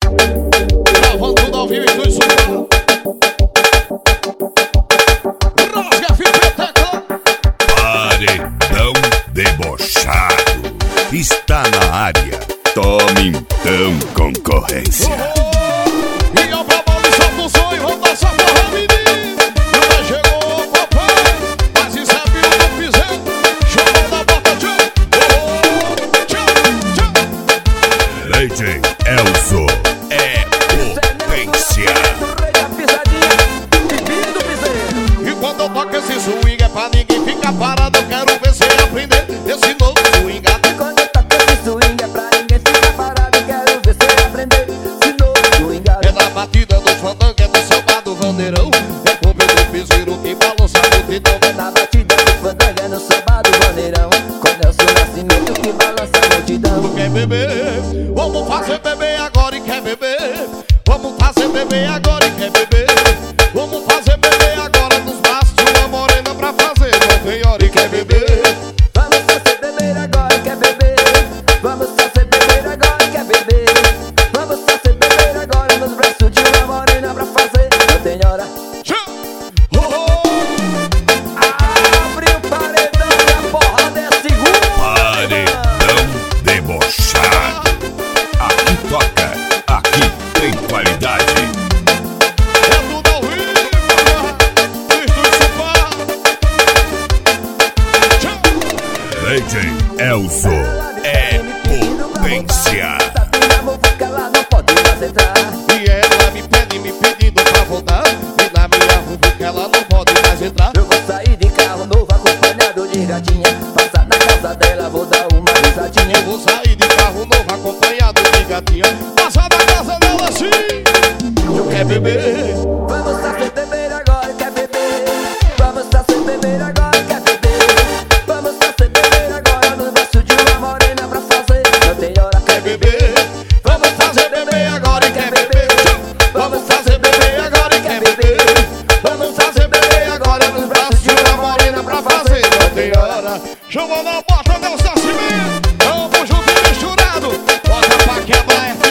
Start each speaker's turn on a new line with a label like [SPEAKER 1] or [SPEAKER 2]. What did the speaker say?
[SPEAKER 1] Gravando tudo ao vivo e tudo super. Rasga fita tecla.
[SPEAKER 2] Paredão debochado está na área. Tome então concorrência.
[SPEAKER 1] E ao babão de solta o sonho, vamos dançar forró, menino. Já chegou o papai, mas isso é filho do piseiro. Chama da bota, tchau.
[SPEAKER 2] Leite Elzo é potência.
[SPEAKER 1] E quando eu toco esse swing é pra ninguém ficar parado. Eu quero ver você aprender esse novo swing.
[SPEAKER 3] Quando eu toco esse swing é pra ninguém ficar parado. Eu quero ver você aprender esse novo swing.
[SPEAKER 1] É na batida do fandango, é no samba do vandeirão. É com o do piseiro que balança a multidão.
[SPEAKER 3] É na batida do fandango, é no samba do vaneirão. Com Nelson Nascimento que balança a multidão.
[SPEAKER 1] Tu quer beber? Vamos fazer beber agora e quer beber. Vamos fazer beber agora e quer beber. Vamos fazer beber agora nos braços de uma morena pra fazer. Não tem hora e quer beber.
[SPEAKER 3] Vamos fazer beber agora e quer beber. Vamos fazer beber agora e quer beber. Vamos fazer beber agora nos braços de uma morena pra fazer. Não tem hora. Abre o paredão e a porrada é segura.
[SPEAKER 2] Paredão debochado. Aqui toca, aqui tem qualidade.
[SPEAKER 1] É tudo ao vivo, Estúdio Supar.
[SPEAKER 2] Leite Elzo é potência.
[SPEAKER 3] Ela não pode mais entrar.
[SPEAKER 1] E ela me pede, me pedindo pra voltar. E na minha rua que ela não pode mais entrar.
[SPEAKER 3] Eu vou sair de carro novo acompanhado de gatinha. Passar na casa dela, vou dar uma risadinha.
[SPEAKER 1] Eu vou sair de carro novo acompanhado de gatinha. Passar na casa dela assim. Eu quero beber.
[SPEAKER 3] Vamos fazer beber agora, quer beber. Vamos fazer beber agora, quer beber. Vamos fazer beber agora nos braços de uma morena pra fazer. Não tem hora, quer beber.
[SPEAKER 1] Vamos fazer beber agora e quer beber. Vamos fazer beber agora e quer beber. Vamos fazer beber agora nos braços de uma morena pra fazer. Não tem hora. Chama na bota, Nelson Nascimento. Vamos junto e misturado. Bota pra quebrar.